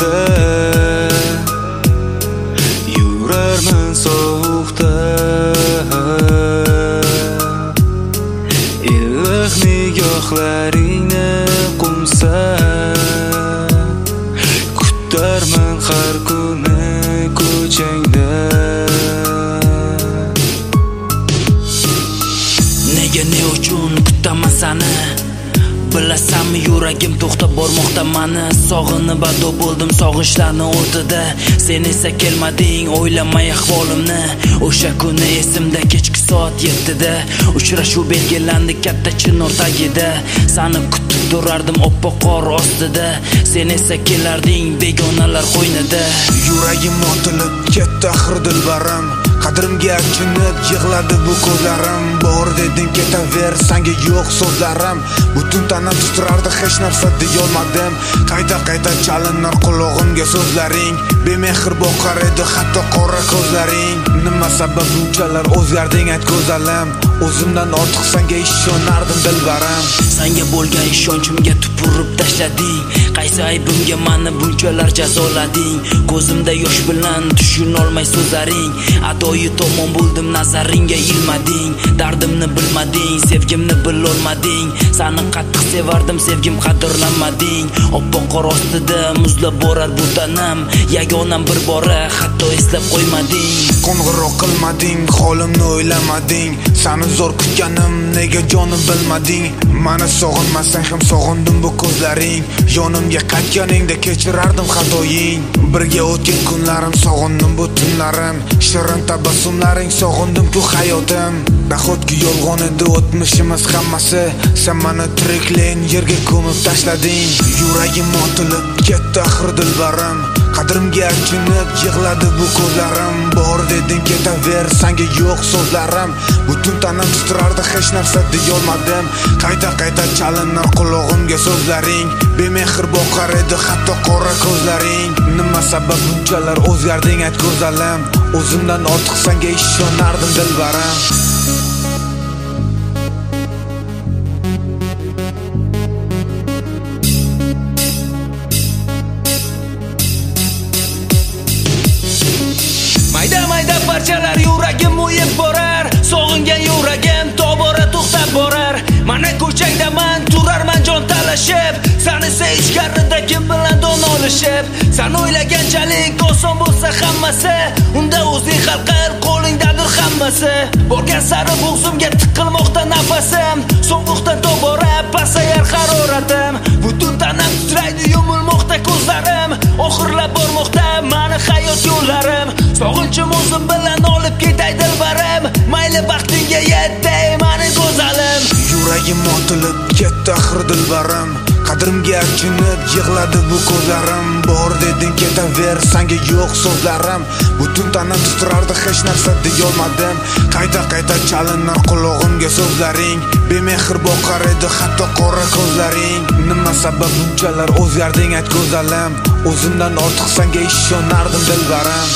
ko'changda yurarman sovuqda, iliq nigohlaringni qo'msa kutarman har kuni ko'changda. Nega ne uchun kutaman sani? Bilasanmi yuragim to'xtab bormoqda mani. Sog'inib ado bo'ldim sog'inchlarni o'rtida. Sen esa kelmading o'ylamay ahvolimni. O'sha kuni esimda kechki soat 7da uchrashuv belgilandi katta chinor tagida. Sani kutib turardim oppoq qor ostida. Sen esa kelarding begonalar qo'ynida. Yuragim otilib ketdi axir dilbarim, qadrimga achinib yig'ladi bu ko'zlarim. Bor deding ketaver, senga yo'q so'zlarim. Butun tanam titrardi, hech narsa deyolmadim. Qayta chalinar qulog'imga so'zlaring. Bemehr boqar edi hatto qora ko'zlaring. Nima sabab bunchalar o'zgarding ayt go'zalim? O'zimdan ortiq senga ishonardim dilbarim. Senga bo'lgan ishonchimga tupurib tashlading. Qaysi aybimga meni bunchalar jazolading? Ko'zimda yosh bilan tushunolmay so'zlaring. Adoyi tomon bo'ldim nazaringga ilmading. Dardimni bilmading, sevgimni bilolmading. Seni qattiq sevardim, sevgim qadrlanmading. Oppoq qor ostida muzlab borar bu tanam. Yagonam bir bora hatto eslab qo'ymading. Qo'ng'iroq qilmading, holimni o'ylamading. Seni zo'r kutganim nega jonim bilmading? Meni sog'inmasang ham sog'indim bu ko'zlaring. Yonimga qaytganingda kechirardim xatoying. Birga o'tgan kunlarim sog'indim bu tunlarim. Shirin tabassumlaring sog'indim ku hayotim. Nahotki yolg'on edi o'tmishimiz hammasi. Sen meni tiriklayin yerga ko'mib tashlading. Yuragim otilib ketdi axir dilbarim, qadrimga achinib yig'ladi bu ko'zlarim. Bor deding ketaver, senga yo'q so'zlarim. Butun tanam titrardi, hech narsa deyolmadim. Qayta chalinar qulog'imga so'zlaring. Bemehr boqar edi hatto qora ko'zlaring. Nima sabab bunchalar o'zgarding ayt go'zalim? O'zimdan ortiq senga ishonardim dilbarim. Mayda parchalar yuragim o'yib borar. Sog'ingan yuragim tobora to'xtab borar. Mana ko'changdaman turarman jon talashib. Seni sevishganida kim bilan donolishib. Sen o'ylaganchalik oson bo'lsa hammasi, unda o'zing hal qil, qo'lingdadir hammasi. Borgan sari bo'g'zimga tiqilmoqda nafasim. Sovuqdan tobora pasayar haroratim. Butun tanam titraydi, yumilmoqda ko'zlarim. Oxirlab bormoqda meni hayot yo'llarim. Sog'inchim o'zim bilan olib ketay dilbarim. Mayli vaqtingga yetay meni go'zalim. Yuragim otilib ketdi axir dilbarim, qadrimga achinib yig'ladi bu ko'zlarim. Bor deding ketaver, senga yo'q so'zlarim. Butun tanam titrardi, hech narsa deyolmadim. Qayta chalinar qulog'imga so'zlaring. Bemehr boqar edi hatto qora ko'zlaring. Nima sabab bunchalar o'zgarding ayt go'zalim? O'zimdan ortiq senga ishonardim dilbarim.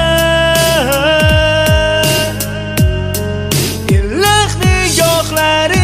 Iliq nigohlaring